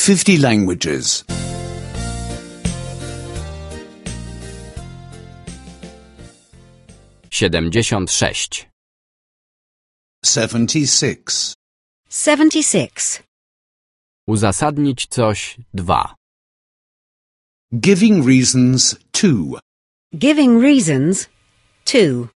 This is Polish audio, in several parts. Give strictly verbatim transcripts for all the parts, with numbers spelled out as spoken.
fifty languages. siedemdziesiąt sześć. Seventy-six. Seventy-six. Uzasadnić coś dwa. Giving reasons two. Giving reasons two.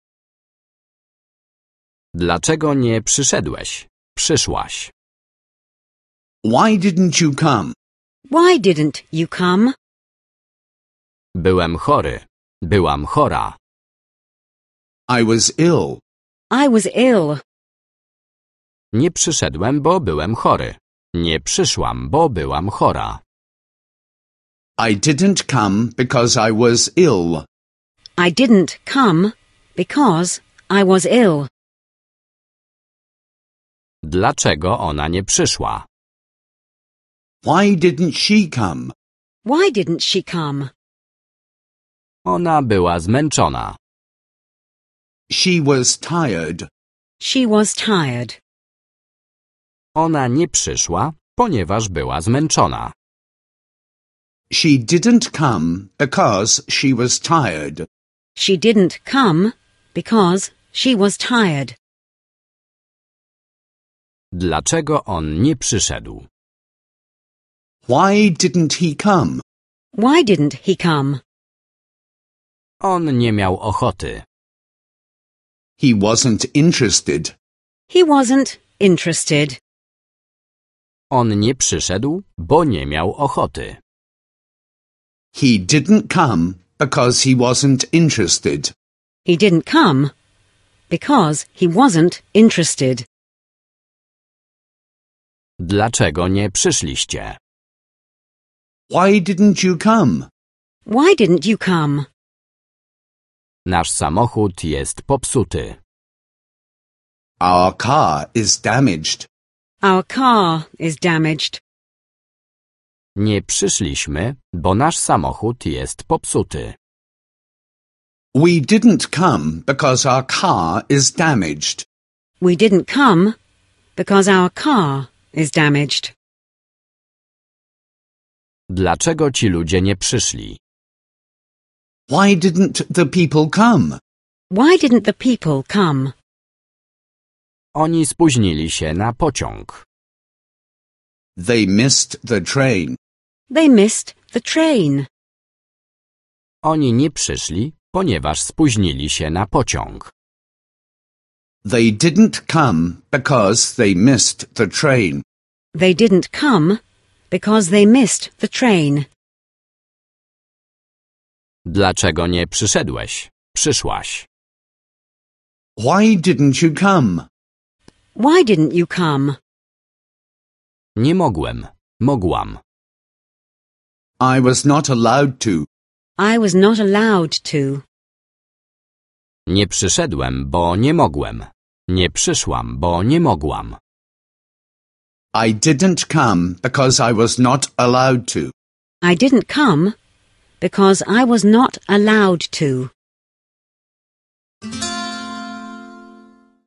Dlaczego nie przyszedłeś? Przyszłaś. Why didn't you come? Why didn't you come? Byłem chory. Byłam chora. I was ill. I was ill. Nie przyszedłem, bo byłem chory. Nie przyszłam, bo byłam chora. I didn't come because I was ill. I didn't come because I was ill. Dlaczego ona nie przyszła? Why didn't she come? Why didn't she come? Ona była zmęczona. She was tired. She was tired. Ona nie przyszła, ponieważ była zmęczona. She didn't come because she was tired. She didn't come because she was tired. Dlaczego on nie przyszedł? Why didn't he come? Why didn't he come? On nie miał ochoty. He wasn't interested. He wasn't interested. On nie przyszedł, bo nie miał ochoty. He didn't come because he wasn't interested. He didn't come because he wasn't interested. Dlaczego nie przyszliście? Why didn't you come? Why didn't you come? Nasz samochód jest popsuty. Our car is damaged. Our car is damaged. Nie przyszliśmy, bo nasz samochód jest popsuty. We didn't come because our car is damaged. We didn't come because our car is damaged. Dlaczego ci ludzie nie przyszli? Why didn't the people come? Why didn't the people come? Oni spóźnili się na pociąg. They missed the train. They missed the train. Oni nie przyszli, ponieważ spóźnili się na pociąg. They didn't come because they missed the train. They didn't come because they missed the train. Dlaczego nie przyszedłeś? Przyszłaś. Why didn't you come? Why didn't you come? Nie mogłem. Mogłam. I was not allowed to. I was not allowed to. Nie przyszedłem, bo nie mogłem. Nie przyszłam, bo nie mogłam. I didn't come because I was not allowed to. I didn't come because I was not allowed to.